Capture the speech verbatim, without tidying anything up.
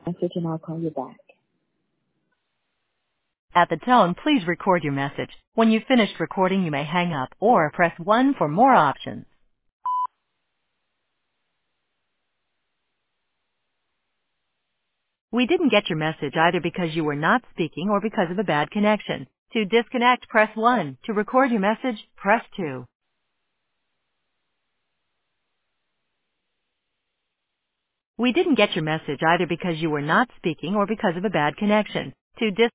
message and I'll call you back. At the tone, please record your message. When you've finished recording, you may hang up or press one for more options. We didn't get your message either because you were not speaking or because of a bad connection. To disconnect, press one. To record your message, press two. We didn't get your message either because you were not speaking or because of a bad connection. To dis-